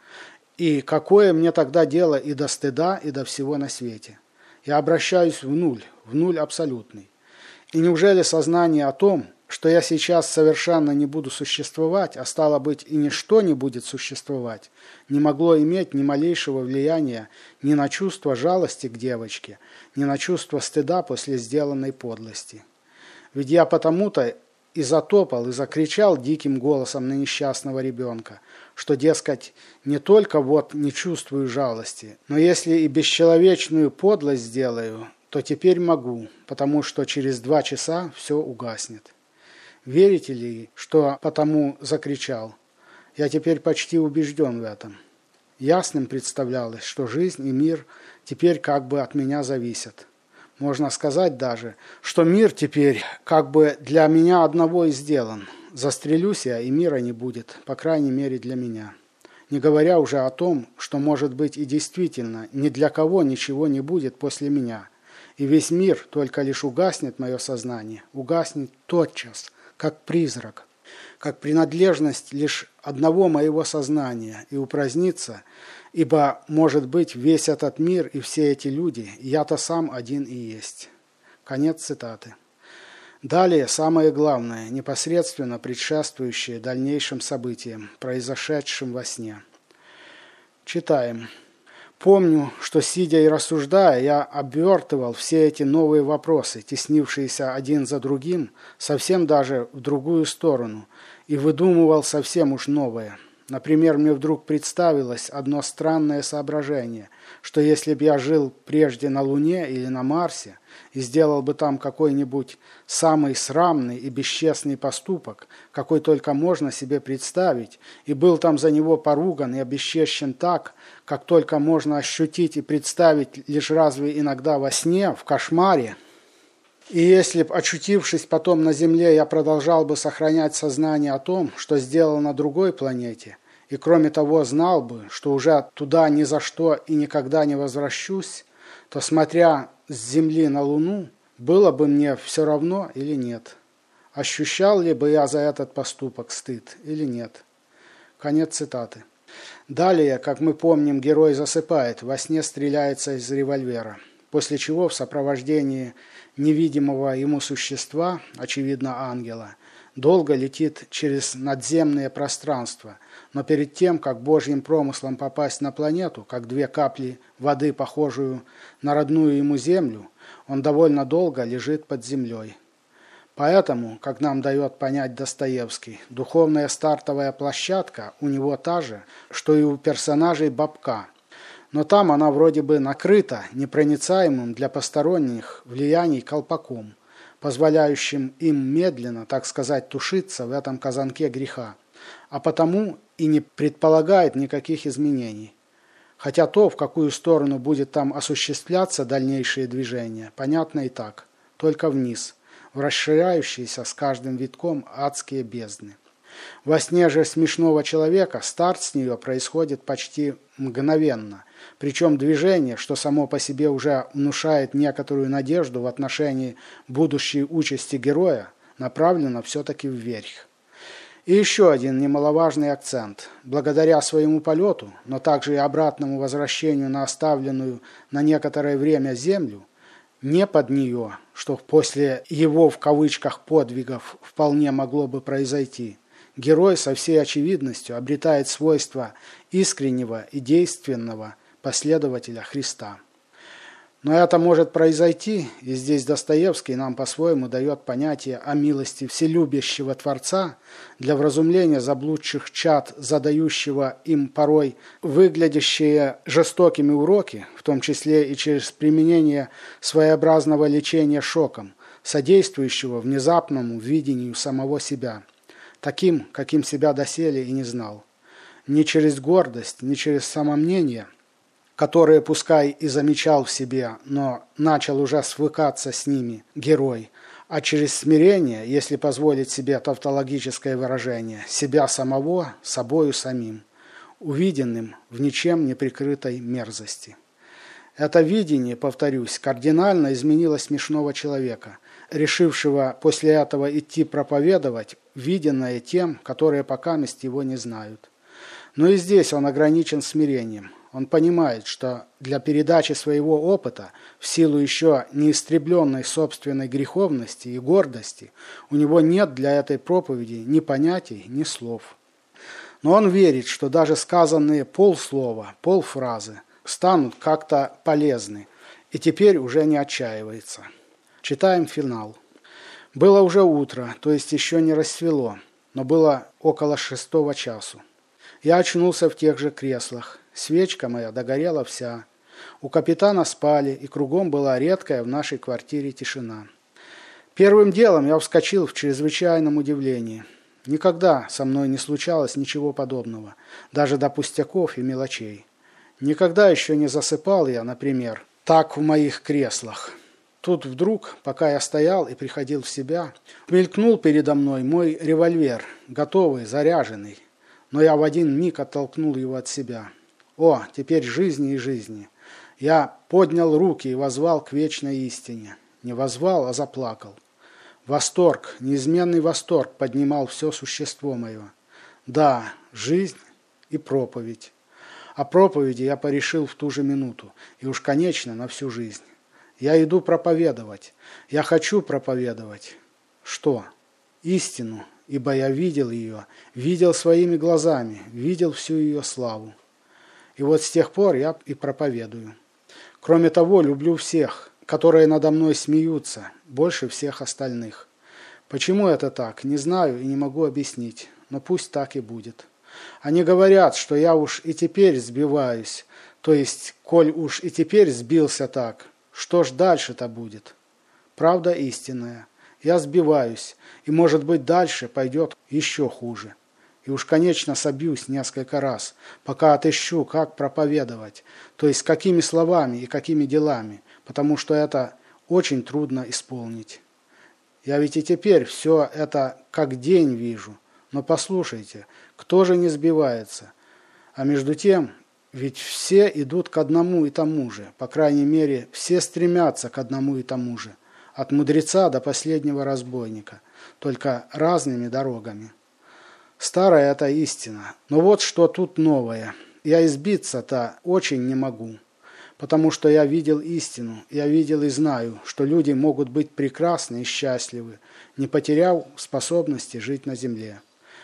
И какое мне тогда дело и до стыда, и до всего на свете? Я обращаюсь в нуль абсолютный. И неужели сознание о том, что я сейчас совершенно не буду существовать, а стало быть и ничто не будет существовать, не могло иметь ни малейшего влияния ни на чувство жалости к девочке, ни на чувство стыда после сделанной подлости? Ведь я потому-то и затопал, и закричал диким голосом на несчастного ребенка, что, дескать, не только вот не чувствую жалости, но если и бесчеловечную подлость сделаю, то теперь могу, потому что через 2 часа все угаснет. Верите ли, что потому закричал? Я теперь почти убежден в этом. Ясным представлялось, что жизнь и мир теперь как бы от меня зависят. Можно сказать даже, что мир теперь как бы для меня одного и сделан. Застрелюсь я, и мира не будет, по крайней мере для меня. Не говоря уже о том, что, может быть, и действительно ни для кого ничего не будет после меня. И весь мир только лишь угаснет мое сознание, угаснет тотчас, как призрак, как принадлежность лишь одного моего сознания, и упразднится, ибо, может быть, весь этот мир и все эти люди, я-то сам один и есть. Конец цитаты. Далее самое главное, непосредственно предшествующее дальнейшим событиям, произошедшим во сне. Читаем. Помню, что, сидя и рассуждая, я обвертывал все эти новые вопросы, теснившиеся один за другим, совсем даже в другую сторону, и выдумывал совсем уж новое. Например, мне вдруг представилось одно странное соображение, что если б я жил прежде на Луне или на Марсе и сделал бы там какой-нибудь самый срамный и бесчестный поступок, какой только можно себе представить, и был там за него поруган и обесчещен так, как только можно ощутить и представить лишь разве иногда во сне, в кошмаре, и если б, очутившись потом на Земле, я продолжал бы сохранять сознание о том, что сделал на другой планете, и кроме того знал бы, что уже туда ни за что и никогда не возвращусь, то, смотря с Земли на Луну, было бы мне все равно или нет. Ощущал ли бы я за этот поступок стыд или нет? Конец цитаты. Далее, как мы помним, герой засыпает, во сне стреляется из револьвера, после чего в сопровождении невидимого ему существа, очевидно ангела, долго летит через надземное пространство, но перед тем, как Божьим промыслом попасть на планету, как 2 капли воды, похожую на родную ему землю, он довольно долго лежит под землей. Поэтому, как нам дает понять Достоевский, духовная стартовая площадка у него та же, что и у персонажей Бобка, но там она вроде бы накрыта непроницаемым для посторонних влияний колпаком, позволяющим им медленно, так сказать, тушиться в этом казанке греха, а потому и не предполагает никаких изменений. Хотя то, в какую сторону будет там осуществляться дальнейшее движение, понятно и так, только вниз, в расширяющиеся с каждым витком адские бездны. Во сне же смешного человека старт с нее происходит почти мгновенно, причем движение, что само по себе уже внушает некоторую надежду в отношении будущей участи героя, направлено все-таки вверх. И еще один немаловажный акцент. Благодаря своему полету, но также и обратному возвращению на оставленную на некоторое время землю, не под нее, что после его в кавычках подвигов вполне могло бы произойти, герой со всей очевидностью обретает свойства искреннего и действенного последователя Христа. Но это может произойти, и здесь Достоевский нам по-своему дает понятие о милости вселюбящего Творца для вразумления заблудших чад, задающего им порой выглядящие жестокими уроки, в том числе и через применение своеобразного лечения шоком, содействующего внезапному видению самого себя, таким, каким себя доселе и не знал. Не через гордость, не через самомнение – которые, пускай и замечал в себе, но начал уже свыкаться с ними герой, а через смирение, если позволить себе тавтологическое выражение, себя самого собою самим, увиденным в ничем не прикрытой мерзости. Это видение, повторюсь, кардинально изменило смешного человека, решившего после этого идти проповедовать виденное тем, которые покаместь его не знают. Но и здесь он ограничен смирением. Он понимает, что для передачи своего опыта, в силу еще неистребленной собственной греховности и гордости, у него нет для этой проповеди ни понятий, ни слов. Но он верит, что даже сказанные полслова, полфразы станут как-то полезны, и теперь уже не отчаивается. Читаем финал. Было уже утро, то есть еще не рассвело, но было около 6 часу. Я очнулся в тех же креслах. Свечка моя догорела вся. У капитана спали, и кругом была редкая в нашей квартире тишина. Первым делом я вскочил в чрезвычайном удивлении. Никогда со мной не случалось ничего подобного, даже до пустяков и мелочей. Никогда еще не засыпал я, например, так в моих креслах. Тут вдруг, пока я стоял и приходил в себя, мелькнул передо мной мой револьвер, готовый, заряженный. Но я в один миг оттолкнул его от себя. О, теперь жизни и жизни. Я поднял руки и воззвал к вечной истине. Не воззвал, а заплакал. Восторг, неизменный восторг поднимал все существо мое. Да, жизнь и проповедь. О проповеди я порешил в ту же минуту, и уж, конечно, на всю жизнь. Я иду проповедовать. Я хочу проповедовать. Что? Истину, ибо я видел ее, видел своими глазами, видел всю ее славу. И вот с тех пор я и проповедую. Кроме того, люблю всех, которые надо мной смеются, больше всех остальных. Почему это так, не знаю и не могу объяснить, но пусть так и будет. Они говорят, что я уж и теперь сбиваюсь, то есть, коль уж и теперь сбился так, что ж дальше-то будет? Правда истинная. Я сбиваюсь, и, может быть, дальше пойдет еще хуже. И уж, конечно, собьюсь несколько раз, пока отыщу, как проповедовать, то есть какими словами и какими делами, потому что это очень трудно исполнить. Я ведь и теперь все это как день вижу, но послушайте, кто же не сбивается? А между тем, ведь все идут к одному и тому же, по крайней мере, все стремятся к одному и тому же, от мудреца до последнего разбойника, только разными дорогами. Старая это истина, но вот что тут новое. Я избиться-то очень не могу, потому что я видел истину, я видел и знаю, что люди могут быть прекрасны и счастливы, не потеряв способности жить на земле.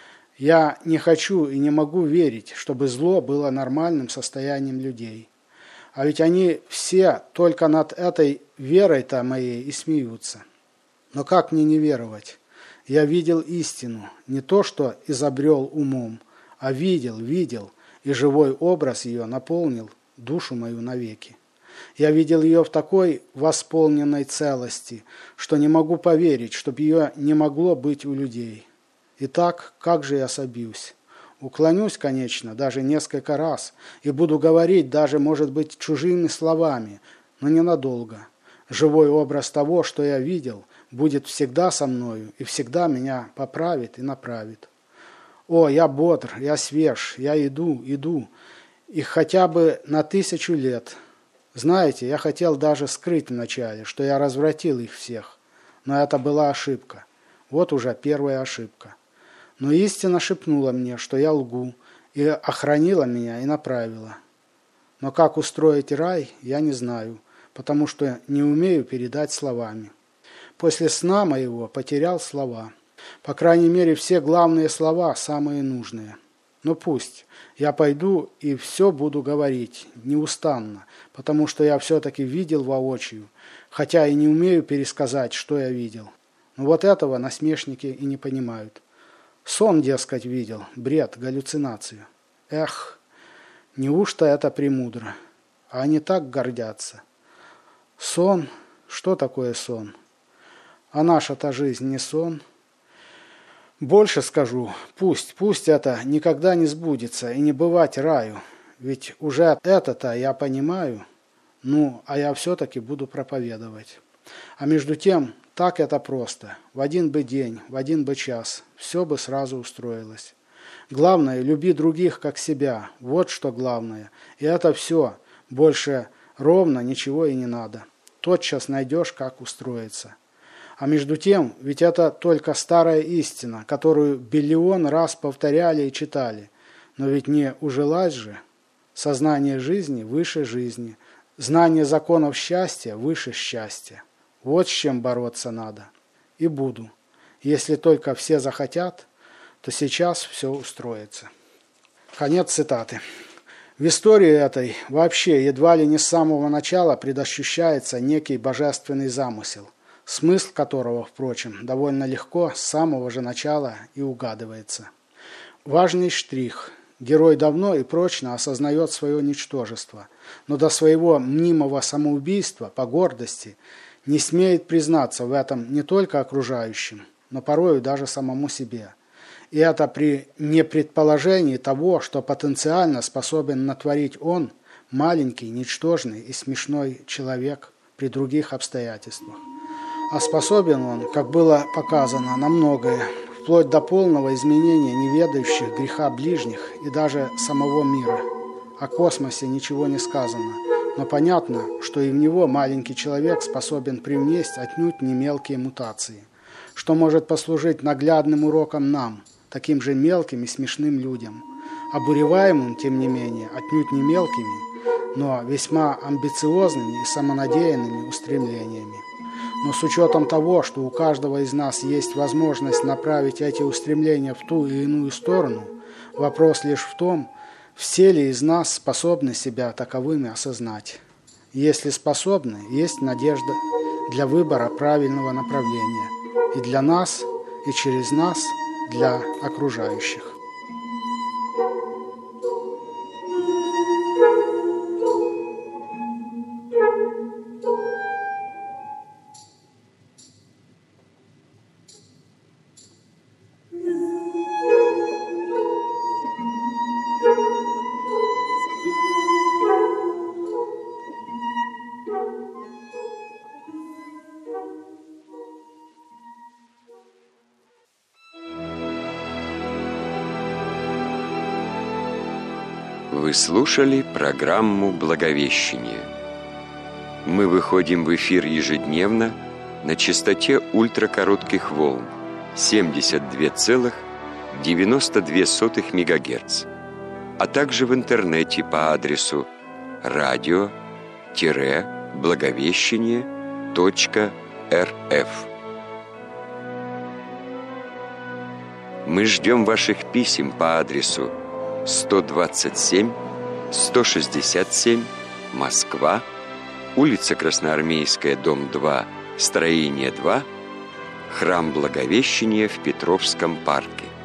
Я не хочу и не могу верить, чтобы зло было нормальным состоянием людей. А ведь они все только над этой верой-то моей и смеются. Но как мне не веровать? Я видел истину, не то что изобрел умом, а видел, и живой образ ее наполнил душу мою навеки. Я видел ее в такой восполненной целости, что не могу поверить, чтоб ее не могло быть у людей. Итак, как же я собьюсь? Уклонюсь, конечно, даже несколько раз, и буду говорить даже, может быть, чужими словами, но ненадолго. Живой образ того, что я видел, будет всегда со мною и всегда меня поправит и направит. О, я бодр, я свеж, я иду, и хотя бы на 1000 лет. Знаете, я хотел даже скрыть вначале, что я развратил их всех, но это была ошибка. Вот уже первая ошибка. Но истина шепнула мне, что я лгу, и охранила меня и направила. Но как устроить рай, я не знаю, потому что не умею передать словами. После сна моего потерял слова. По крайней мере, все главные слова, самые нужные. Но пусть, я пойду и все буду говорить, неустанно, потому что я все-таки видел воочию, хотя и не умею пересказать, что я видел. Но вот этого насмешники и не понимают. Сон, дескать, видел, бред, галлюцинацию. Эх, неужто это премудро? А они так гордятся. Сон? Что такое сон? А наша-то жизнь не сон. Больше скажу, пусть это никогда не сбудется и не бывать раю, ведь уже это-то я понимаю, а я все-таки буду проповедовать. А между тем, так это просто, в один бы день, в один бы час, все бы сразу устроилось. Главное, люби других как себя, вот что главное, и это все, больше ровно ничего и не надо. Тотчас найдешь, как устроиться. А между тем, ведь это только старая истина, которую биллион раз повторяли и читали. Но ведь не ужилась же. Сознание жизни выше жизни. Знание законов счастья выше счастья. Вот с чем бороться надо. И буду. Если только все захотят, то сейчас все устроится. Конец цитаты. В истории этой вообще едва ли не с самого начала предощущается некий божественный замысел, смысл которого, впрочем, довольно легко с самого же начала и угадывается. Важный штрих. Герой давно и прочно осознает свое ничтожество, но до своего мнимого самоубийства по гордости не смеет признаться в этом не только окружающим, но порою даже самому себе. И это при непредположении того, что потенциально способен натворить он, маленький, ничтожный и смешной человек при других обстоятельствах. А способен он, как было показано, на многое, вплоть до полного изменения неведающих греха ближних и даже самого мира. О космосе ничего не сказано, но понятно, что и в него маленький человек способен привнести отнюдь не мелкие мутации, что может послужить наглядным уроком нам, таким же мелким и смешным людям, обуреваемым, тем не менее, отнюдь не мелкими, но весьма амбициозными и самонадеянными устремлениями. Но с учетом того, что у каждого из нас есть возможность направить эти устремления в ту или иную сторону, вопрос лишь в том, все ли из нас способны себя таковыми осознать. Если способны, есть надежда для выбора правильного направления и для нас, и через нас для окружающих. Вы слушали программу «Благовещение». Мы выходим в эфир ежедневно на частоте ультракоротких волн 72,92 МГц, а также в интернете по адресу radio-благовещение.рф. Мы ждем ваших писем по адресу 127, 167, Москва, улица Красноармейская, дом 2, строение 2, храм Благовещения в Петровском парке.